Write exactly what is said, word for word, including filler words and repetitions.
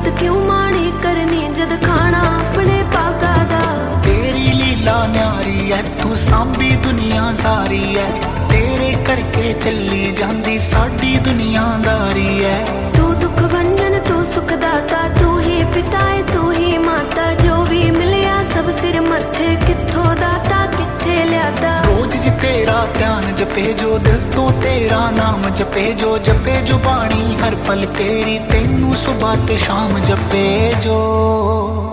नित क्यों माड़ी करनी जद खाना अपने पाका दा। तेरी लीला न्यारी है तू सांभी दुनिया सारी है, तेरे करके चली जांदी साडी दुनियादारी है। तू दुख भंजन तू सुखदाता, तू ही पिता है तू ही माता, जो भी मिलया सब सिर मत्थे, कित्थों दाता कित्थे ल्यादा। रोज जी तेरा ध्यान जपे जो, दिल तो तेरा नाम जपे जो, जपे जो बाणी हर पल तेरी, तेनू सुबह ते शाम जपे जो।